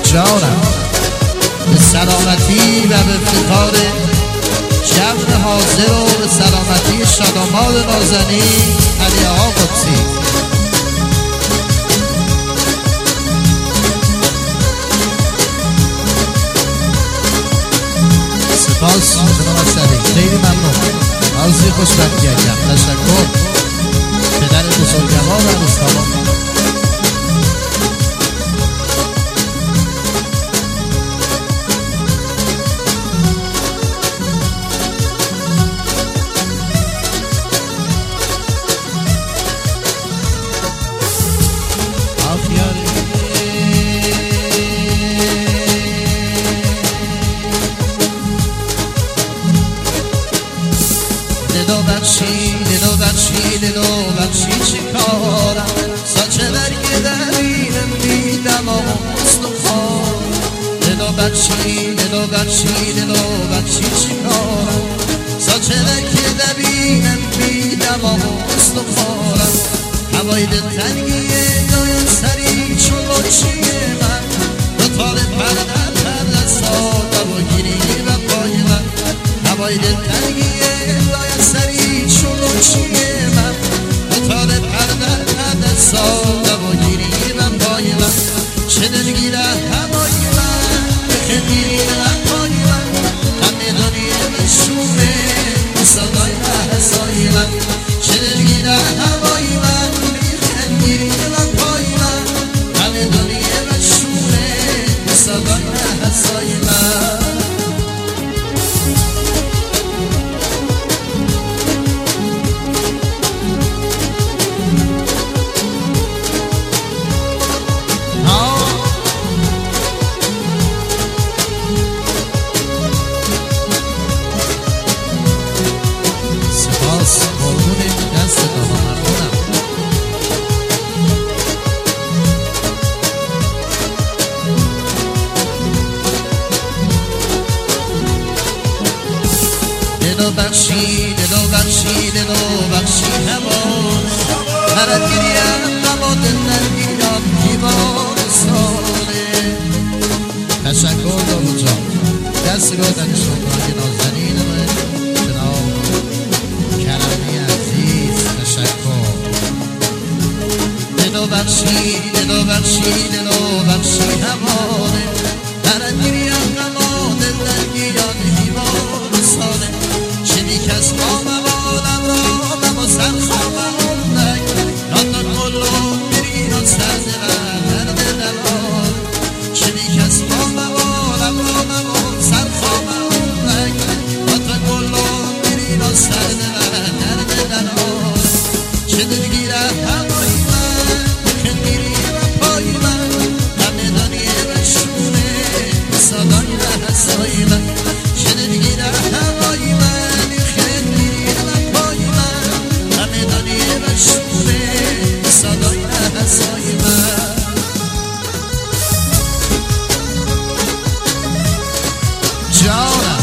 جانم به سلامتی و به افتخار جمع حاضر و به سلامتی شاداماد نازنین علی آقا قدسی. سپاس جناب خیلی ممنون. عرضی خوشبختی اکرم. تشکر پدر بزرگوار و عروس‌خانم. دلو بخشی چکارم ساچه درگه درینم میدم و مستخار. دلو بخشی چکارم ساچه درگه درینم میدم و مستخارم. هوای دلتنگیه دایم سری چون باشیه من دو تال پرده ساده و گیری و پای من. هوای دلتنگیه دایم سری چون باشیه من تال پرده ساده و گیری من پای من. چه دلگیره هوای من بخندی پای من همه دنیا مشومه صدای احسای من. چه دلگیره هوای من بخندی پای من همه دنیا مشومه صدای احسای من. دلو بخشی همان هرد گریم نما دل نرگیرم دیوان ساله. تشکر دارو جان دست گردن شکران نازنین من جناب کرمی عزیز. تشکر. دلو بخشی همان هرد گریم نما دل نرگیرم دیوان ساله. چنی کس آدم را سر خواهم نگ ناتا کلو بریان سر دلم دلال. چنی کس آدم را سر خواهم نگ ناتا کلو بریان سر دلم دلال. چه دلگیره هوای من بخندیری و پای من همه دنیا بشونه صدای احسای من. چه دلگیره هوای من صدای احسای من. جانم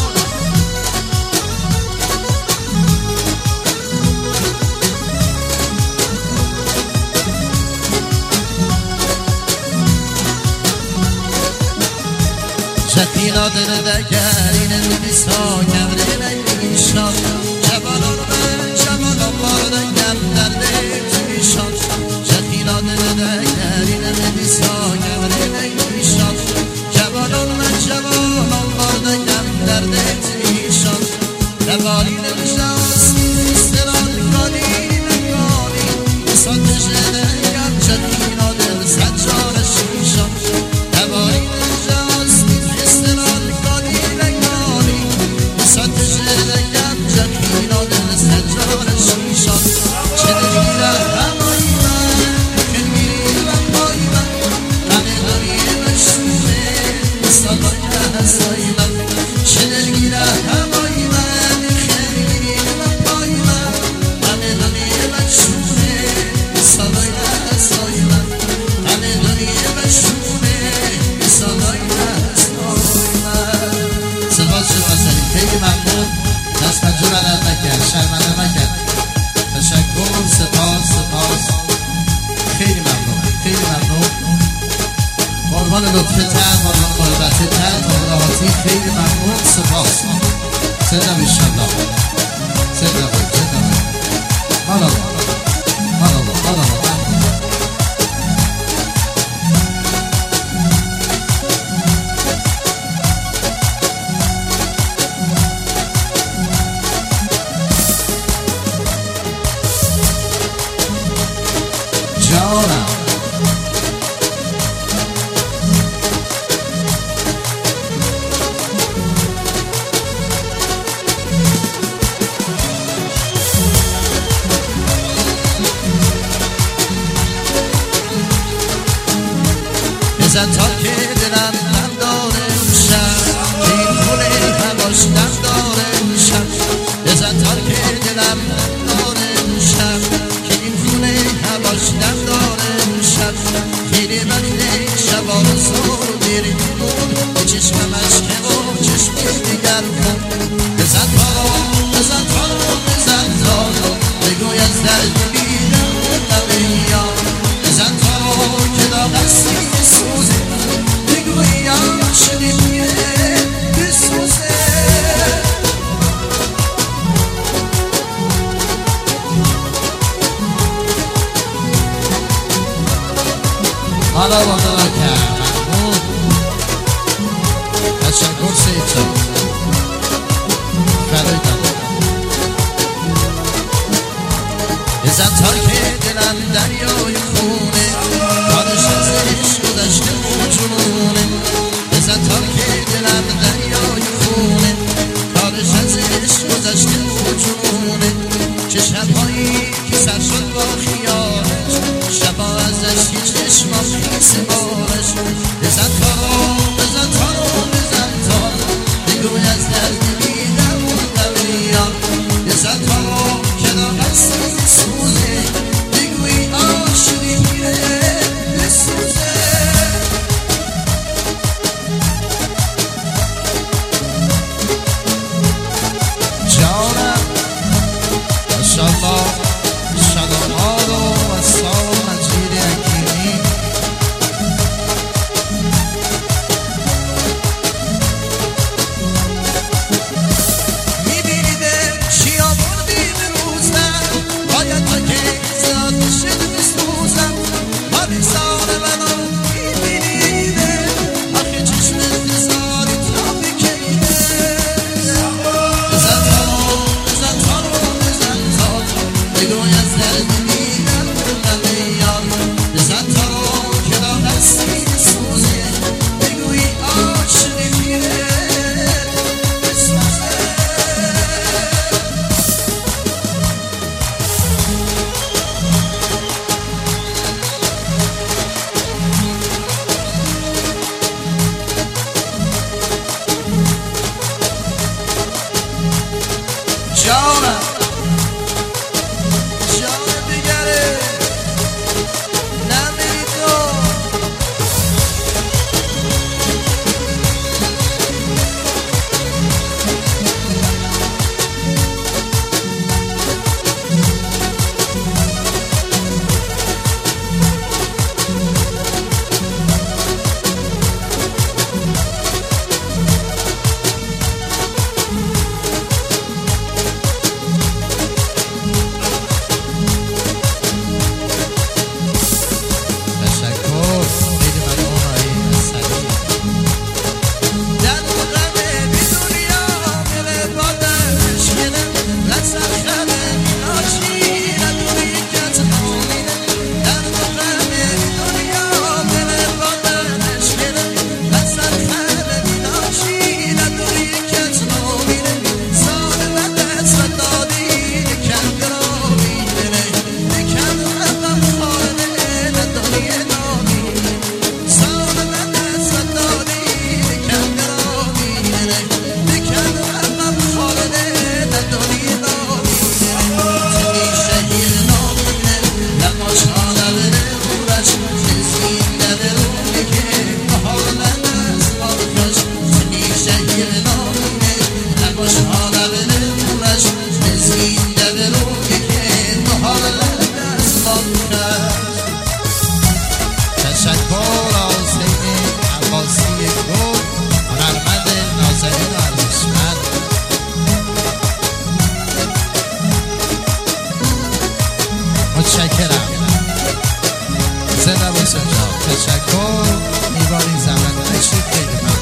شکینا دل دگرین بیسا کمره نگیشان جبالان من جبالان مارده گم درده تیشان. شکینا دل دگرین بیسا کمره نگیشان جبالان من جبالان مارده گم درده تیشان. نبالین جاس استران کنی نگانی ساتش نگم شکینا دل سجار شیشان. نبالین جاس استران کنی نگانی ساتش مال لطفتر مال محبتتر مال خیلی ممنون سپاس زنده بیشالله زنده بود زنده بود مالا مالا مالا جانم بزن تا که دلم من داره شب که این خونه هواش دم داره شب بزن تا که دلم من داره شب که این خونه هواش دم داره شب خیلی وقتی شبا رو زور میری به چشمم عشقه و چشمی دیگر کن بزن پارو بزن پارو بزن تارو بگوی از درد بیدم نمیاد بزن پارو که داغ سینه سوزه بگوی عاشقیه بسوزه حالا با دارا کرد محمود تشکر سید جان فدای دارم بزن تا که دلم دریای خونه کارش از عشق گذشته و جنونه بزن تا که دلم دریای خونه کارش از عشق گذشته و جنونه چه شبهایی که سر شد با خیالش شبا ازش که چشمام خیس بارش بزن تارو بزن تارو بزن تارو بگوی از درد بیدم و نمیاد بزن تارو که داغ سینه سوزه بگوی عاشقیه بسوزه جانم ماشاءالله شاداماد و وسام مجید حکیمی متشکرم. زنده باشید جان. تشکر. ایوانی زمان تشریف خیلی ممنون.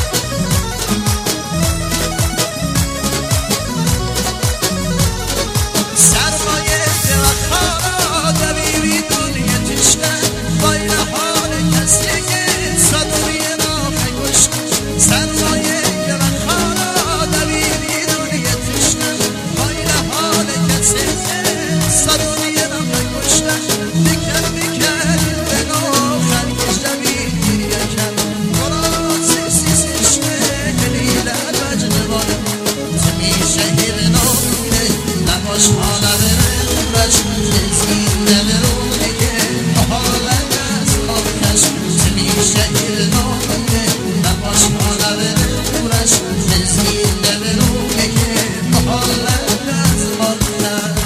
سرمایه دلخواه دبیری دنیا تشنه باید حال کسی که صدوی نامه گشت. سرمایه دلخواه دبیری دنیا تشنه باید حال کسی که صدوی نامه گشت. بکر بکر به نوخر کش دبیری یکر برا سیسیشنه دلیل بجنوانه زمی شهر نامه نباش حالا برش زین دلونه که حالا از آبکش زمی شهر نامه نباش حالا برش زین دلونه که حالا از آبکش.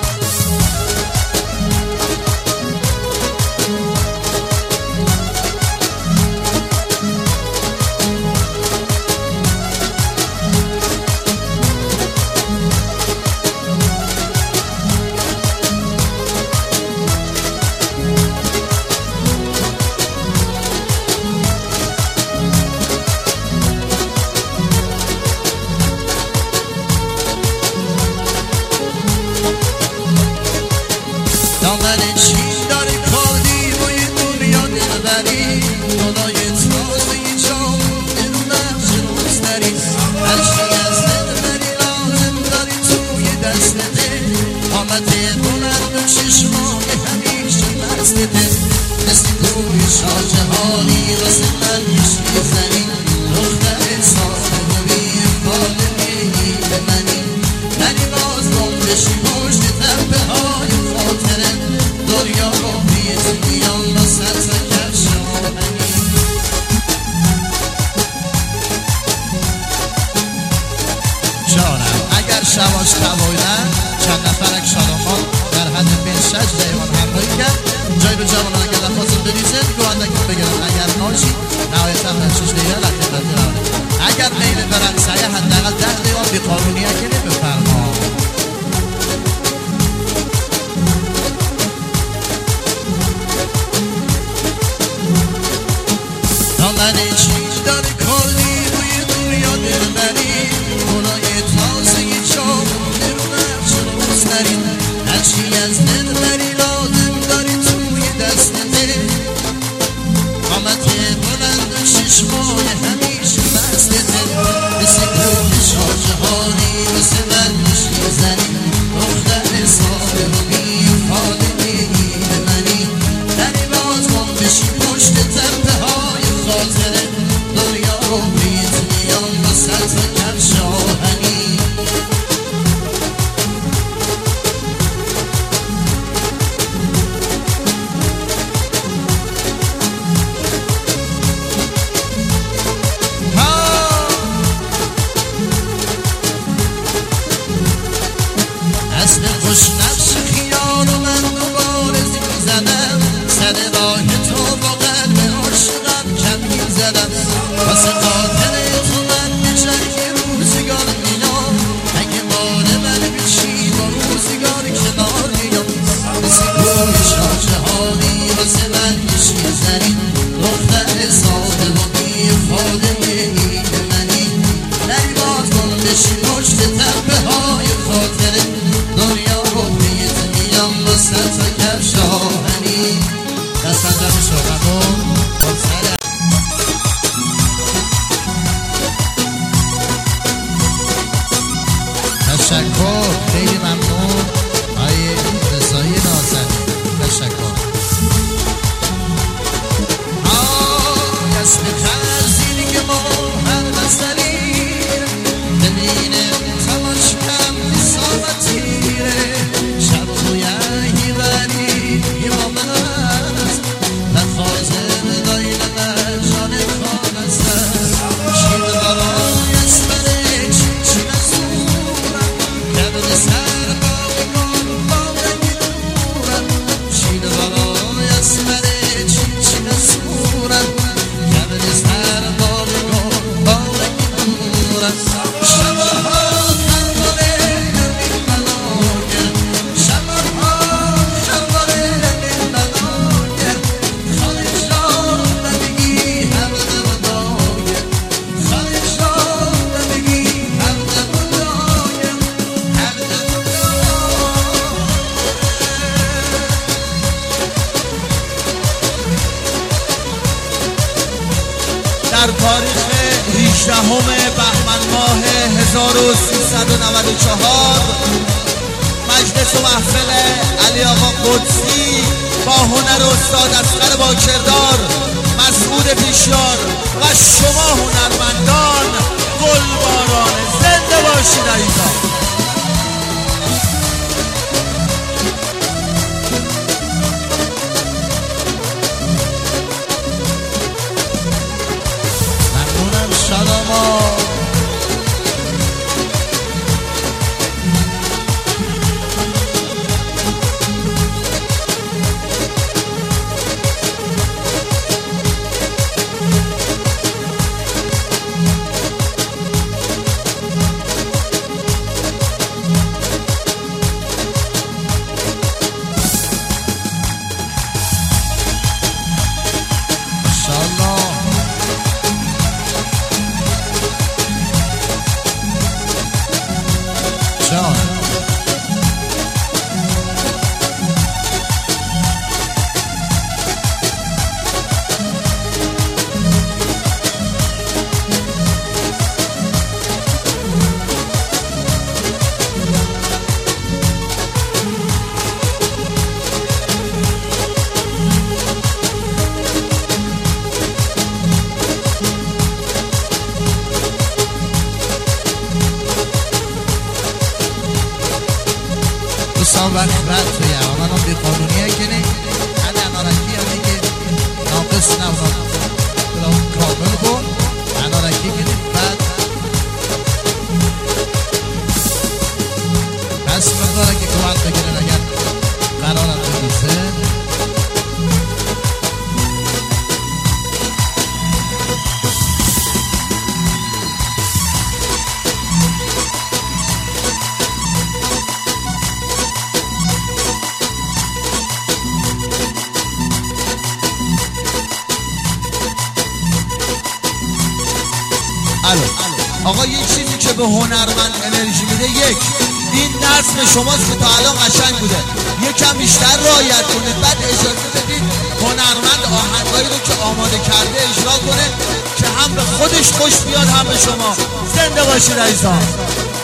دامن چین داری کردی روی دنیا دلبری خدای تازه جام دل نقش روز داری هرچی از دلبری لازم داری توی دست دل آمده بلند و چشمای همیشه مستده مثل کوی شاه جهانی واسه من میشی زنی دختر ساده روی فالمی به منی منی باز بشی پشت تپه های خاطره دنیا رو بیت میان با سطح کفش آهنی. جانم اگر شواش تبایدن چند نفرک شادمان در حد بین 6 دیوان همراهی کرد جای به جوانان اگر لفاظم بریزن گوهندکم بگیرن اگر ناشی نهایتا من 6 دیوان لخدمتی رونه اگر میل برن سایه حداقل 10 دیوان بی قانونی اکنی بفرما. دامن چین داری کردی روی دنیا دلبری خدای تازه جام دل نقش روز داری هرچی از دلبری لازم داری توی دست دل قامت بلند و چشمای همیشه مست دل مثل کوه شاه جهانی مثل من میشی زنی دختر ساده و بی فالمی به منی دری باز گم بشی پشت تپه های خاطره دنیا رو بیت میان با سطح کفش آهنی. دست خوش نقش خیال و من دوباره زیر زدم سر راه تو با قلب عاشقم کمی زدم واسه خاطر تو من بجنگ روزگار میام اگه مال من بشی با روزگار کنار میام مثل کوی شاه جهانی واسه من میشی زنی دختر ساده و بی فالمی به منی نری باز گم بشی پشت تپه های خاطره دنیا رو بیت میام با سطح کفش آهنی. دست انجام شدم و سر تشکر خیلی ممنون آیه رضایی نازنین تشکر. دست خرزینی که ما هر بستریم ببینیم تماش کم حسابتیره شب روی هیوری ایمام هست لفاظ در تاریخ 18 بهمن ماه 1394 مجلس و محفل علی آقا قدسی با هنر استاد اصغر باکردار، مسعود پیشیار و شما هنرمندان گلباران زنده باشید عزیزان. دوستان وقت رد توی همانو بی قانونیه که نه هنه انارکی هنه که ناقص نوزاد کامل کن انارکی که نه بعد بس مقداره که کمت بگیرن اگر قرارم بگیزه آقا یه چیزی که به هنرمند انرژی میده، یک این نظم شماست که تا الان قشنگ بوده، یکم بیشتر رعایت کنید، بعد اجازه بدید هنرمند آهنگایی رو که آماده کرده اجرا کنه که هم به خودش خوش بیاد هم به شما. زنده باشید عزیزان.